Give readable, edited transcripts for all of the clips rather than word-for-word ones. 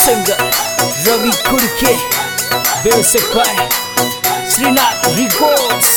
singer Ravi Kurke, music by Srinath Records.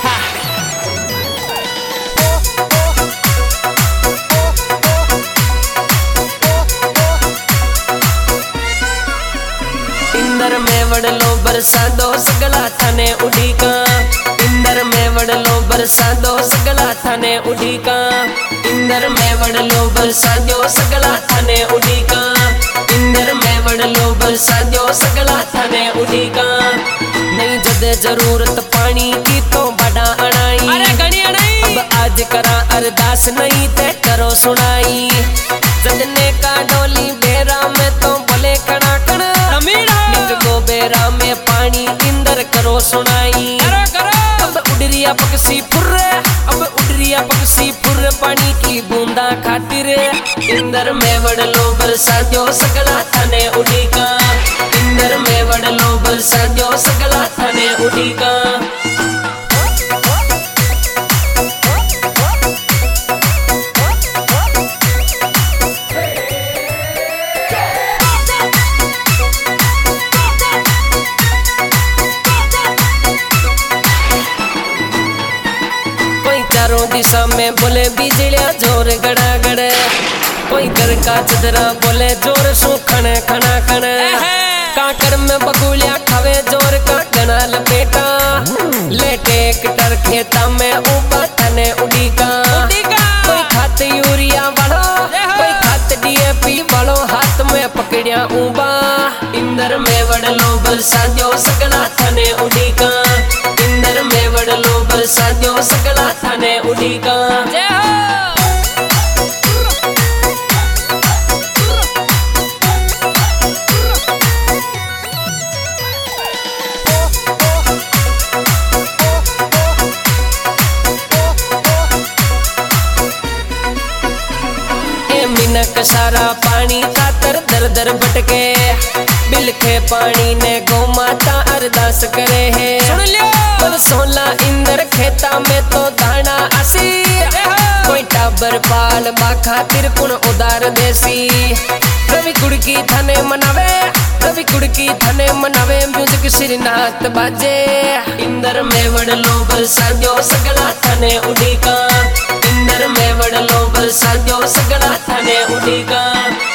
Inder में वडलो बरसादो सगळा थाने उडीका। इंदर में वडलो बरसादो सगळा थाने उडीका। इंदर में वडलो बरसादो सगळा थाने उडीका। इंदर में वडलो बरसादो सगळा थाने उडीका। नहीं जदे जरूरत पानी की तो बड़ा अणाई, अरे घणी अणाई। अब आज करा अरदास नहीं ते करो सुनाई। जदने का डोली बेरा में तो बोले कणा कणा गो बेरा में पानी इंदर करो सुनाई। अब उडरिया पक्षी फुर्रे, अब उडरिया पक्षी फुर्रे पानी की बूंदा खातिर। इंदर में वडलो बरसादो सगळा थाने उडीका। इंदर में वडलो बरसादो सगळा थाने उडीका। चारों दिशा में बोले बिजलियां जोर गड़ागड़। कोई घर का चदरा बोले जोर सु खन खना खन। काकर में बगुलिया खावे जोर का गना लपेटा। लेटे एक डर खेता में ऊपर थाने उडीका। कोई खात यूरिया वालो, कोई खात डीएपी वालो, हाथ में पकड़िया ऊबा। इंदर में वडलो बरसादो सगळा थाने उडीका। इंदर में वडलो बरसादो सगळा थाने उडीका। मिनक सारा पानी खातर दर दर भटके। बिलखे पानी ने गौ माता अरदास करे है। पर सोला इंदर खेता में तो दाना आसी। कोई टाबर पाल बा खातिर कुण उदार देसी। रवि कुड़की थाने मनावे, रवि कुड़की थाने मनावे, म्यूजिक श्रीनाथ बाजे। इंदर में वडलो बरसादो सगळा थाने उडीका। इंदर में वडलो बरसादो सगळा थाने उडीका।